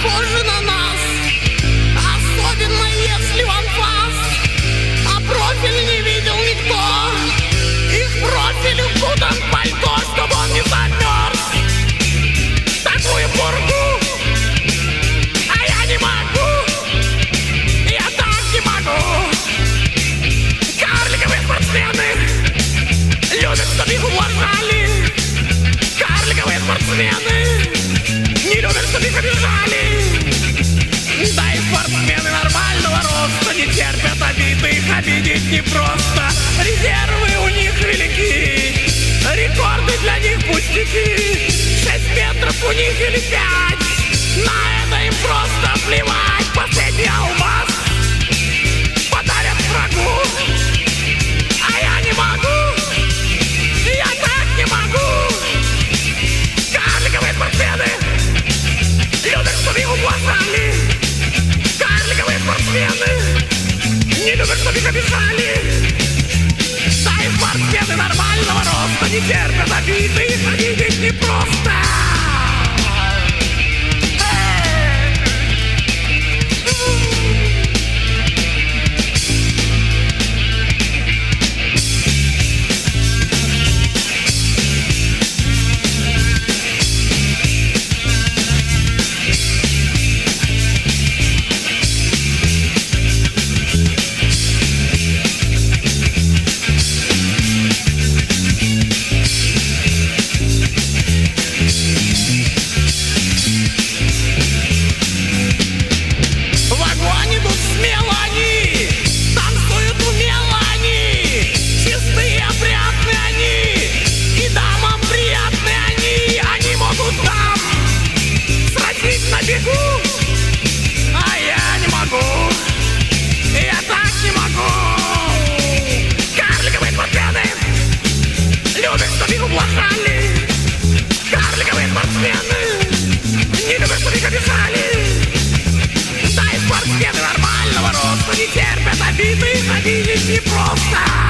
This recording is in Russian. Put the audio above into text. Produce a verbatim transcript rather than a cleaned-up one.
похожи на нас, особенно если в анфас, а профиль не видел никто. Их профиль укутан в пальто, чтобы он не замерз. Такую пургу, а я не могу, я так не могу. Карликовые спортсмены любят, чтобы их уважали. Карликовые спортсмены не любят, чтобы их обижали. Да и спортсмены нормального роста не терпят обиды, их обидеть непросто. Резервы у них велики, рекорды для них пустяки. Шесть метров у них или пять, на это им просто плевать. Последний алмаз подарят врагу, а я не могу, я так не могу. Карликовые спортсмены любят, чтобы их уважали. Карликовые спортсмены не любят, чтобы их обижали. Да и спортсмены нормального роста не терпят обиды, их обидеть непросто. Карликовые спортсмены не любят, чтобы их обижали. Да и спортсмены нормального роста не терпят обиды, их обидеть непросто.